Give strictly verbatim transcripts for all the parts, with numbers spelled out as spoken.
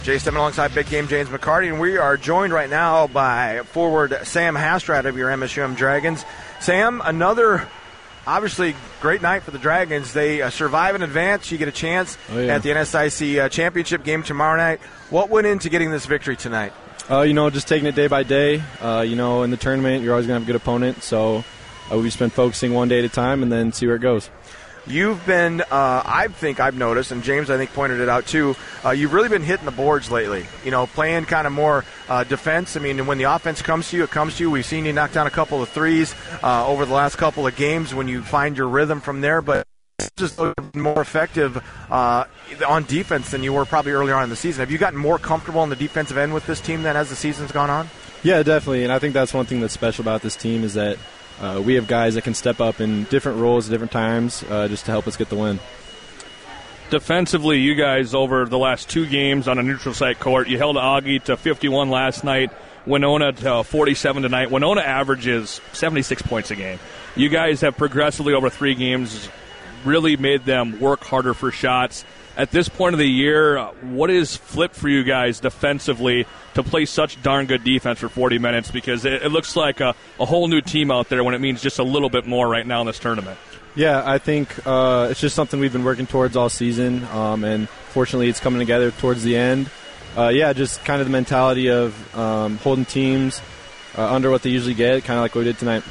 Jay Stedman alongside Big Game James McCarty, and we are joined right now by forward Sam Hastrad of your M S U M Dragons. Sam, another obviously great night for the Dragons. They uh, survive in advance. You get a chance oh, yeah. at the N S I C uh, championship game tomorrow night. What went into getting this victory tonight? Uh, you know, just taking it day by day. Uh, you know, in the tournament, you're always going to have a good opponent, so uh, we've just been focusing one day at a time and then see where it goes. You've been, uh, I think I've noticed, and James I think pointed it out too, uh, you've really been hitting the boards lately, you know, playing kind of more uh, defense. I mean, when the offense comes to you, it comes to you. We've seen you knock down a couple of threes uh, over the last couple of games when you find your rhythm from there, but just more effective uh, on defense than you were probably earlier on in the season. Have you gotten more comfortable on the defensive end with this team then as the season's gone on? Yeah, definitely, and I think that's one thing that's special about this team is that Uh, we have guys that can step up in different roles at different times uh, just to help us get the win. Defensively, you guys, over the last two games on a neutral site court, you held Augie to fifty-one last night, Winona to forty-seven tonight. Winona averages seventy-six points a game. You guys have progressively over three games really made them work harder for shots. At this point of the year, what is flipped for you guys defensively to play such darn good defense for forty minutes? Because it, it looks like a, a whole new team out there when it means just a little bit more right now in this tournament. Yeah, I think uh, it's just something we've been working towards all season, um, and fortunately it's coming together towards the end. Uh, yeah, just kind of the mentality of um, holding teams uh, under what they usually get, kind of like what we did tonight.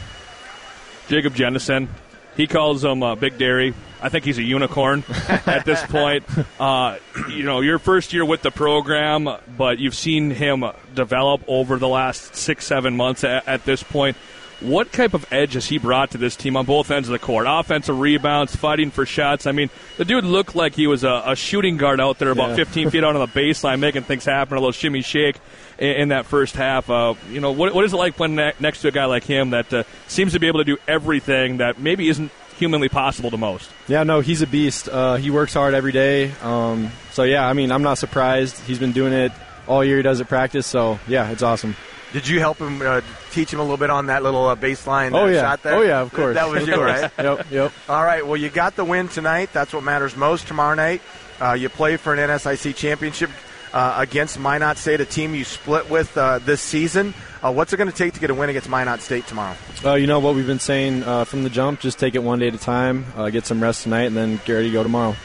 Jacob Jennison, he calls him uh, Big Dairy. I think he's a unicorn at this point. Uh, you know, your first year with the program, but you've seen him develop over the last six, seven months at, at this point. What type of edge has he brought to this team on both ends of the court? Offensive rebounds, fighting for shots. I mean, the dude looked like he was a, a shooting guard out there about yeah. fifteen feet out on the baseline, making things happen, a little shimmy shake in, in that first half. Uh, you know, what, what is it like playing ne- next to a guy like him that uh, seems to be able to do everything that maybe isn't humanly possible to most? Yeah, no, he's a beast. Uh, he works hard every day. Um, so, yeah, I mean, I'm not surprised. He's been doing it all year. He does it practice. So, yeah, it's awesome. Did you help him uh, teach him a little bit on that little uh, baseline oh, uh, yeah. shot there? Oh, yeah, of course. That was you, right? Yep, yep. All right, well, you got the win tonight. That's what matters most tomorrow night. Uh, you play for an N S I C championship uh, against Minot State, a team you split with uh, this season. Uh, what's it going to take to get a win against Minot State tomorrow? Uh, you know what we've been saying uh, from the jump, just take it one day at a time, uh, get some rest tonight, and then get ready to go tomorrow.